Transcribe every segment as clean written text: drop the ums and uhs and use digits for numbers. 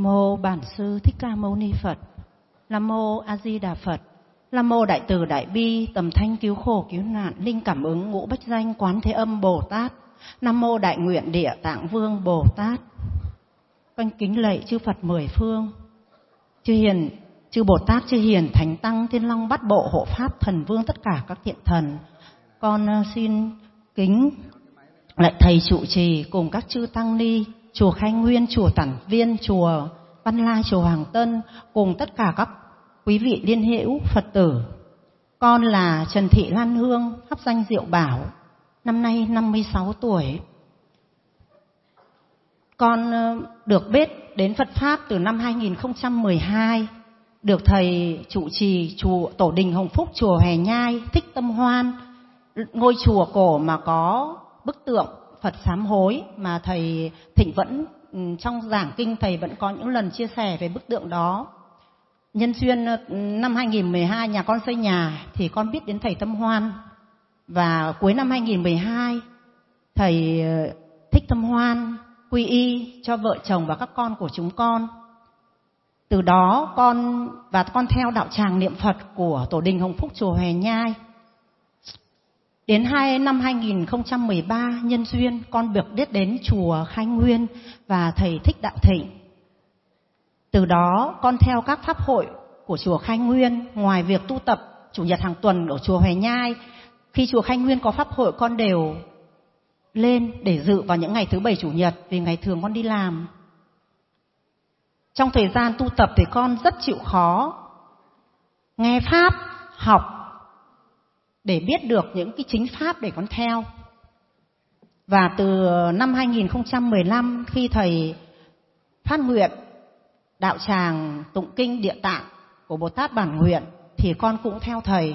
mô Bản Sư Thích Ca Mâu Ni Phật. Nam mô A Di Đà Phật. Nam mô Đại Từ Đại Bi Tầm Thanh Cứu Khổ Cứu Nạn Linh Cảm Ứng Ngũ Bách Danh Quán Thế Âm Bồ Tát. Nam mô Đại Nguyện Địa Tạng Vương Bồ Tát. Con kính lạy chư Phật mười phương, chư hiền, chư Bồ Tát, chư hiền, thánh tăng, thiên long bát bộ, hộ pháp, thần vương, tất cả các thiện thần. Con xin kính lạy thầy trụ trì cùng các chư tăng ni, chùa Khai Nguyên, chùa Tản Viên, chùa Văn Lai, chùa Hoàng Tân, cùng tất cả các quý vị liên hữu Phật tử. Con là Trần Thị Lan Hương, pháp danh Diệu Bảo, năm nay 56 tuổi. Con được biết đến Phật Pháp từ năm 2012, được thầy trụ trì chùa Tổ Đình Hồng Phúc, chùa Hòe Nhai, Thích Tâm Hoan, ngôi chùa cổ mà có bức tượng Phật sám hối mà thầy thỉnh vẫn trong giảng kinh thầy vẫn có những lần chia sẻ về bức tượng đó. Nhân duyên năm 2012 nhà con xây nhà thì con biết đến thầy Tâm Hoan, và cuối năm 2012 thầy Thích Tâm Hoan quy y cho vợ chồng và các con của chúng con. Từ đó con theo đạo tràng niệm Phật của Tổ Đình Hồng Phúc, chùa Hòe Nhai. Đến năm 2013 nhân duyên con được biết đến chùa Khai Nguyên và thầy Thích Đạo Thịnh. Từ đó con theo các pháp hội của chùa Khai Nguyên, ngoài việc tu tập chủ nhật hàng tuần ở chùa Hòe Nhai, khi chùa Khai Nguyên có pháp hội con đều lên để dự vào những ngày thứ Bảy Chủ nhật, vì ngày thường con đi làm. Trong thời gian tu tập thì con rất chịu khó nghe pháp, học để biết được những cái chính pháp để con theo. Và từ năm 2015 khi thầy phát nguyện đạo tràng tụng kinh Địa Tạng của Bồ Tát Bản Nguyện thì con cũng theo thầy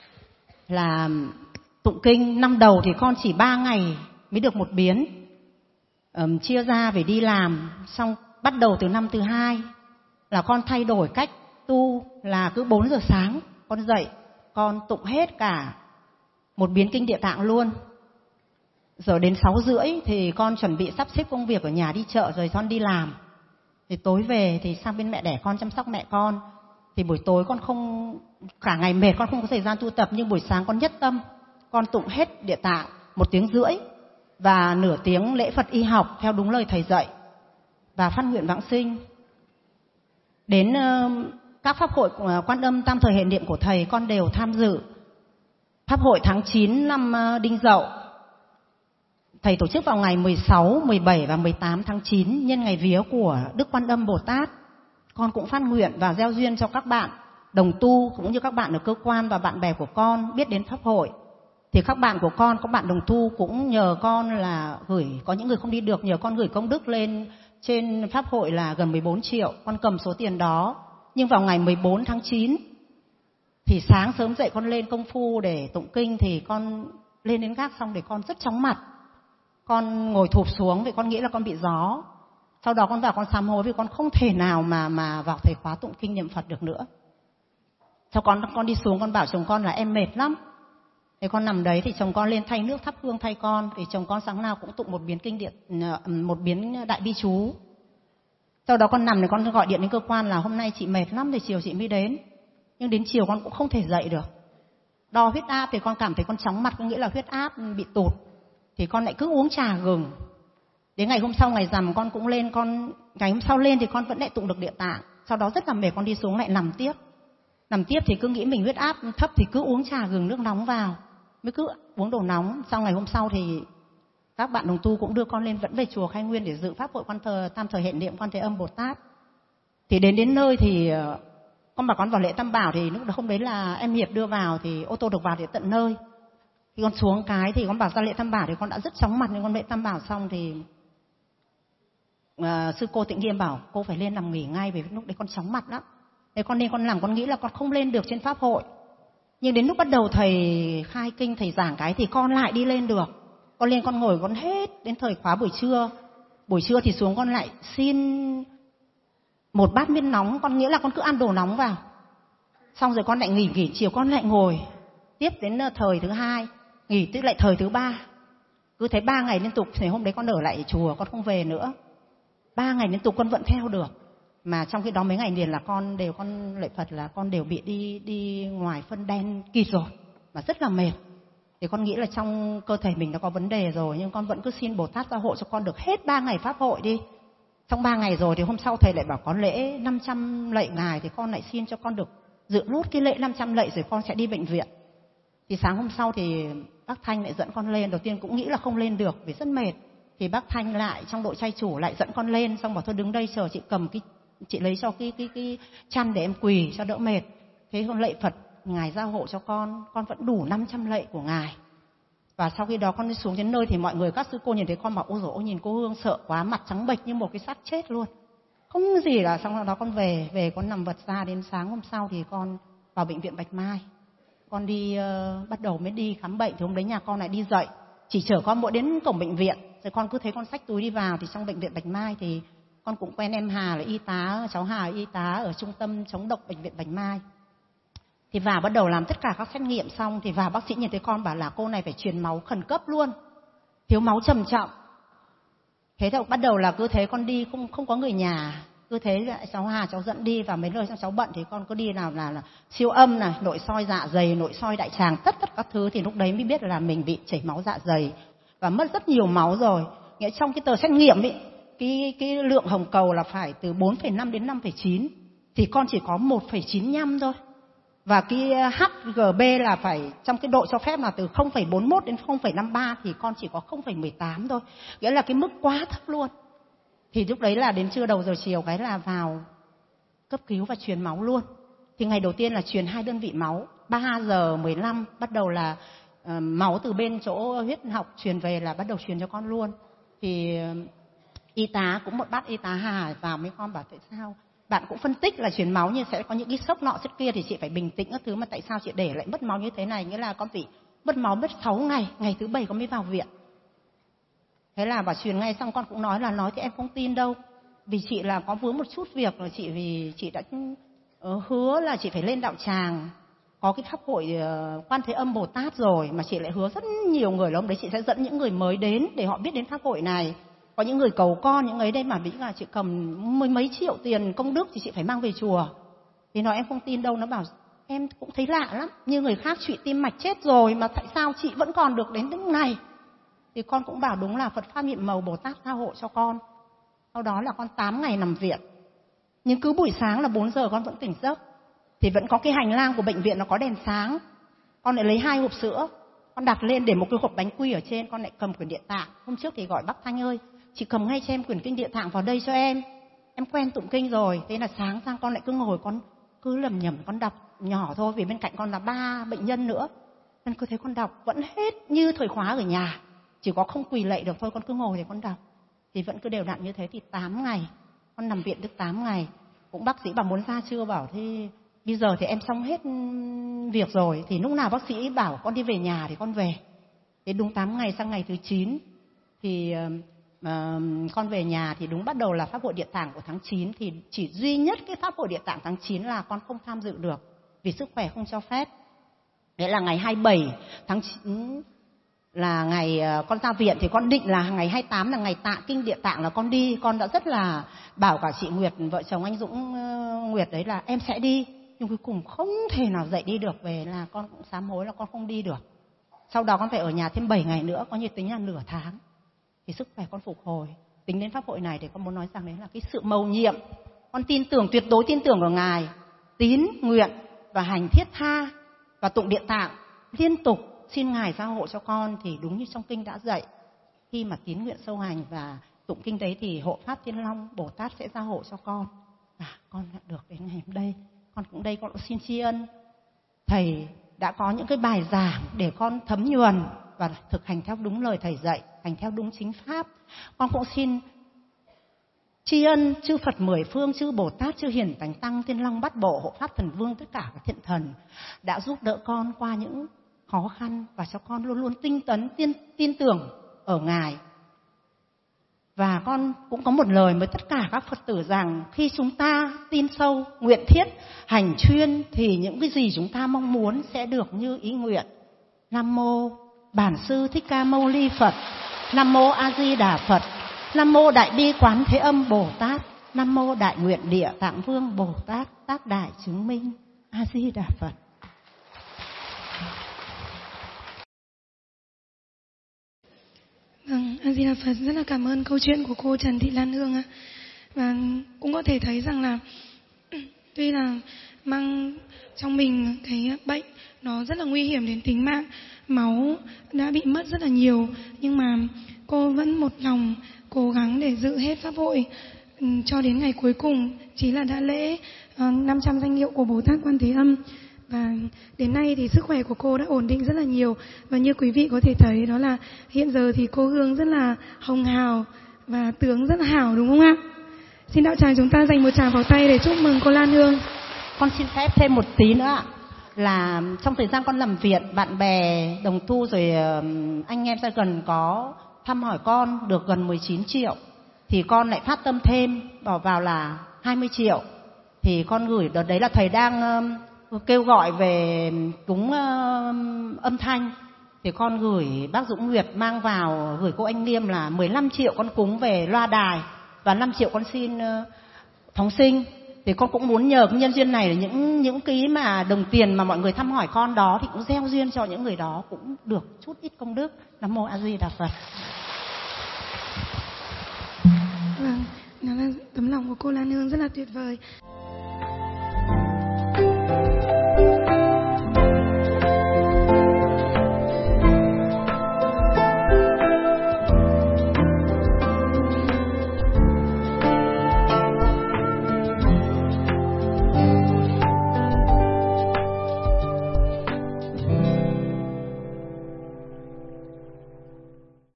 là tụng kinh. Năm đầu thì con chỉ 3 ngày mới được một biến, chia ra về đi làm. Xong bắt đầu từ năm thứ 2 là con thay đổi cách tu, là cứ 4 giờ sáng con dậy con tụng hết cả một biến kinh Địa Tạng luôn. Rồi đến 6 rưỡi thì con chuẩn bị sắp xếp công việc ở nhà, đi chợ rồi con đi làm. Thì tối về thì sang bên mẹ đẻ con chăm sóc mẹ con. Thì buổi tối con không, cả ngày mệt con không có thời gian tu tập, nhưng buổi sáng con nhất tâm con tụng hết Địa Tạng 1 tiếng rưỡi và nửa tiếng lễ Phật y học theo đúng lời thầy dạy và phát nguyện vãng sinh. Đến các pháp hội Quan Âm Tam Thời Hệ Niệm của thầy con đều tham dự. Pháp hội tháng 9 năm Đinh Dậu thầy tổ chức vào ngày 16, 17 và 18 tháng 9 nhân ngày vía của Đức Quan Âm Bồ Tát. Con cũng phát nguyện và gieo duyên cho các bạn đồng tu cũng như các bạn ở cơ quan và bạn bè của con biết đến pháp hội. Thì các bạn của con, các bạn đồng tu cũng nhờ con là gửi, có những người không đi được, nhờ con gửi công đức lên trên pháp hội là gần 14 triệu. Con cầm số tiền đó. Nhưng vào ngày 14 tháng 9 thì sáng sớm dậy con lên công phu để tụng kinh, thì con lên đến gác xong để con rất chóng mặt. Con ngồi thụp xuống vì con nghĩ là con bị gió. Sau đó con vào con sám hối vì con không thể nào mà vào thầy khóa tụng kinh niệm Phật được nữa. Sau con đi xuống con bảo chồng con là em mệt lắm. Thì con nằm đấy thì chồng con lên thay nước thắp hương thay con. Thì chồng con sáng nào cũng tụng một biến đại bi chú. Sau đó con nằm thì con gọi điện đến cơ quan là hôm nay chị mệt lắm thì chiều chị mới đến. Nhưng đến chiều con cũng không thể dậy được. Đo huyết áp thì con cảm thấy con chóng mặt, có nghĩa là huyết áp bị tụt. Thì con lại cứ uống trà gừng. Đến ngày hôm sau ngày rằm con cũng lên, ngày hôm sau lên thì con vẫn lại tụng được Địa Tạng. Sau đó rất là mệt con đi xuống lại nằm tiếp. Nằm tiếp thì cứ nghĩ mình huyết áp thấp thì cứ uống trà gừng nước nóng vào, mới cứ uống đồ nóng. Sau ngày hôm sau thì các bạn đồng tu cũng đưa con lên vẫn về chùa Khai Nguyên để dự pháp hội Tam Thời Hệ Niệm Quan Thế Âm Bồ Tát. Thì đến nơi thì con bảo con vào lễ Tam Bảo, thì lúc đó hôm đấy là em Hiệp đưa vào thì ô tô được vào đến tận nơi. Khi con xuống cái thì con bảo ra lễ Tam Bảo thì con đã rất chóng mặt, nên con lễ Tam Bảo xong thì sư cô Tịnh Nghiêm bảo cô phải lên nằm nghỉ ngay vì lúc đấy con chóng mặt lắm. Thế con làm con nghĩ là con không lên được trên pháp hội. Nhưng đến lúc bắt đầu thầy khai kinh, thầy giảng cái thì con lại đi lên được. Con lên con ngồi con hết đến thời khóa buổi trưa. Buổi trưa thì xuống con lại xin một bát miên nóng, con nghĩ là con cứ ăn đồ nóng vào. Xong rồi con lại nghỉ chiều con lại ngồi tiếp đến thời thứ 2, nghỉ tức lại thời thứ 3. Cứ thấy 3 ngày liên tục thì hôm đấy con ở lại chùa, con không về nữa. 3 ngày liên tục con vẫn theo được. Mà trong khi đó mấy ngày liền là con lạy Phật là con đều bị đi ngoài phân đen kịt rồi, mà rất là mệt. Thì con nghĩ là trong cơ thể mình nó có vấn đề rồi, nhưng con vẫn cứ xin Bồ Tát gia hộ cho con được hết 3 ngày pháp hội đi. Trong 3 ngày rồi thì hôm sau thầy lại bảo có lễ 500 lạy ngài, thì con lại xin cho con được dự nốt cái lễ 500 lạy rồi con sẽ đi bệnh viện. Thì sáng hôm sau thì bác Thanh lại dẫn con lên, đầu tiên cũng nghĩ là không lên được vì rất mệt. Thì bác Thanh lại trong đội trai chủ lại dẫn con lên, xong bảo thôi đứng đây chờ chị cầm chị lấy cho cái chăn để em quỳ cho đỡ mệt. Thế con lạy Phật ngài gia hộ cho con vẫn đủ 500 lạy của ngài. Và sau khi đó con đi xuống đến nơi thì mọi người các sư cô nhìn thấy con bảo ôi dồi ôi nhìn cô Hương sợ quá, mặt trắng bệch như một cái xác chết luôn. Không gì là xong đó con về con nằm vật ra, đến sáng hôm sau thì con vào bệnh viện Bạch Mai. Con đi bắt đầu mới đi khám bệnh thì hôm đấy nhà con lại đi dậy, chỉ chở con mỗi đến cổng bệnh viện. Rồi con cứ thấy con xách túi đi vào thì trong bệnh viện Bạch Mai thì con cũng quen em Hà là y tá, cháu Hà là y tá ở trung tâm chống độc bệnh viện Bạch Mai. Thì vào bắt đầu làm tất cả các xét nghiệm xong thì vào bác sĩ nhìn thấy con bảo là cô này phải truyền máu khẩn cấp luôn, thiếu máu trầm trọng. Thế thì bắt đầu là cứ thế con đi không có người nhà, cứ thế cháu Hà cháu dẫn đi, và mấy nơi trong cháu bận thì con cứ đi nào là siêu âm này, nội soi dạ dày, nội soi đại tràng, tất các thứ. Thì lúc đấy mới biết là mình bị chảy máu dạ dày và mất rất nhiều máu rồi. Nghĩa trong cái tờ xét nghiệm ấy, cái lượng hồng cầu là phải từ 4,5 đến 5,9 thì con chỉ có 1,95 thôi. Và cái HGB là phải trong cái độ cho phép là từ 0,41 đến 0,53 thì con chỉ có 0,18 thôi. Nghĩa là cái mức quá thấp luôn. Thì lúc đấy là đến trưa đầu giờ chiều cái là vào cấp cứu và truyền máu luôn. Thì ngày đầu tiên là truyền 2 đơn vị máu, 3 giờ 15 bắt đầu là máu từ bên chỗ huyết học truyền về là bắt đầu truyền cho con luôn. Thì y tá cũng một bác y tá Hà vào mấy con bảo tại sao bạn cũng phân tích là truyền máu nhưng sẽ có những cái sốc nọ sốc kia thì chị phải bình tĩnh các thứ, mà tại sao chị để lại mất máu như thế này, nghĩa là con bị mất máu mất 6 ngày, ngày thứ 7 con mới vào viện. Thế là bảo truyền ngay, xong con cũng nói thì em không tin đâu, vì chị là có vướng một chút việc rồi chị, vì chị đã hứa là chị phải lên đạo tràng có cái pháp hội Quan Thế Âm Bồ Tát rồi, mà chị lại hứa rất nhiều người là hôm đấy chị sẽ dẫn những người mới đến để họ biết đến pháp hội này. Có những người cầu con, những ấy đây mà biết là chị cầm mấy triệu tiền công đức thì chị phải mang về chùa. Thì nói em không tin đâu, nó bảo em cũng thấy lạ lắm, như người khác trụy tim mạch chết rồi mà tại sao chị vẫn còn được đến lúc này. Thì con cũng bảo đúng là Phật Pháp Nhiệm Màu Bồ Tát gia hộ cho con. Sau đó là con 8 ngày nằm viện. Nhưng cứ buổi sáng là 4 giờ con vẫn tỉnh giấc. Thì vẫn có cái hành lang của bệnh viện nó có đèn sáng. Con lại lấy 2 hộp sữa, con đặt lên để một cái hộp bánh quy ở trên, con lại cầm quyển Địa Tạng. Hôm trước thì gọi bác Thanh ơi, chị cầm ngay cho em quyển kinh Địa Tạng vào đây cho em quen tụng kinh rồi. Thế là sáng sang con lại cứ ngồi, con cứ lẩm nhẩm con đọc nhỏ thôi, vì bên cạnh con là 3 bệnh nhân nữa. Nên cứ thấy con đọc vẫn hết như thời khóa ở nhà, chỉ có không quỳ lạy được thôi, con cứ ngồi để con đọc. Thì vẫn cứ đều đặn như thế. Thì 8 ngày con nằm viện được 8 ngày. Cũng bác sĩ bảo muốn ra chưa, bảo thế bây giờ thì em xong hết việc rồi. Thì lúc nào bác sĩ bảo con đi về nhà thì con về. Thế đúng 8 ngày, sang ngày thứ 9 thì con về nhà. Thì đúng bắt đầu là Pháp hội Địa Tạng của tháng 9. Thì chỉ duy nhất cái Pháp hội Địa Tạng tháng 9 là con không tham dự được vì sức khỏe không cho phép. Đấy là ngày 27 tháng 9 là ngày con ra viện. Thì con định là ngày 28 là ngày tạ kinh Địa Tạng là con đi. Con đã rất là bảo cả chị Nguyệt, vợ chồng anh Dũng Nguyệt đấy là em sẽ đi. Nhưng cuối cùng không thể nào dậy đi được, về là con cũng sám hối là con không đi được. Sau đó con phải ở nhà thêm 7 ngày nữa, có như tính là nửa tháng thì sức khỏe con phục hồi. Tính đến pháp hội này thì con muốn nói rằng đấy là cái sự mầu nhiệm. Con tin tưởng, tuyệt đối tin tưởng vào Ngài, tín, nguyện và hành thiết tha và tụng Địa Tạng liên tục, xin Ngài gia hộ cho con. Thì đúng như trong kinh đã dạy, khi mà tín nguyện sâu hành và tụng kinh đấy thì hộ Pháp Thiên Long Bồ Tát sẽ gia hộ cho con. Và con đã được đến ngày hôm đây. Con cũng xin tri ân thầy đã có những cái bài giảng để con thấm nhuần và thực hành theo đúng lời thầy dạy, hành theo đúng chính pháp. Con cũng xin tri ân chư Phật 10 phương, chư Bồ Tát, chư Hiền Thánh Tăng, Thiên Long Bát Bộ, hộ Pháp Thần Vương, tất cả các thiện thần đã giúp đỡ con qua những khó khăn và cho con luôn luôn tinh tấn, tin tưởng ở Ngài. Và con cũng có một lời với tất cả các Phật tử rằng khi chúng ta tin sâu, nguyện thiết, hành chuyên thì những cái gì chúng ta mong muốn sẽ được như ý nguyện. Nam mô Bản Sư Thích Ca Mâu Ni Phật. Nam mô A Di Đà Phật. Nam mô Đại Bi Quán Thế Âm Bồ Tát. Nam mô Đại Nguyện Địa Tạng Vương Bồ Tát Tác Đại Chứng Minh. A Di Đà Phật. Vâng, A Di Đà Phật. Rất là cảm ơn câu chuyện của cô Trần Thị Lan Hương ạ. Và cũng có thể thấy rằng là tuy là mang trong mình cái bệnh nó rất là nguy hiểm đến tính mạng, máu đã bị mất rất là nhiều, nhưng mà cô vẫn một lòng cố gắng để giữ hết pháp hội cho đến ngày cuối cùng, chỉ là đã lễ 500 danh hiệu của Bồ Tát Quan Thế Âm. Và đến nay thì sức khỏe của cô đã ổn định rất là nhiều. Và như quý vị có thể thấy đó là hiện giờ thì cô Hương rất là hồng hào và tướng rất là hảo, đúng không ạ? Xin đạo tràng chúng ta dành một tràng pháo tay để chúc mừng cô Lan Hương. Con xin phép thêm một tí nữa ạ. Là trong thời gian con làm viện, bạn bè, đồng tu rồi anh em ra gần có thăm hỏi con được gần 19 triệu. Thì con lại phát tâm thêm, bỏ vào là 20 triệu. Thì con gửi, đợt đấy là thầy đang kêu gọi về cúng âm thanh. Thì con gửi bác Dũng Nguyệt mang vào, gửi cô Anh Liêm là 15 triệu con cúng về loa đài. Và 5 triệu con xin phóng sinh. Thì con cũng muốn nhờ cái nhân duyên này là những cái mà đồng tiền mà mọi người thăm hỏi con đó thì cũng gieo duyên cho những người đó cũng được chút ít công đức. Nam mô A Di Đà Phật. Vâng, đó là tấm lòng của cô Lan Hương rất là tuyệt vời.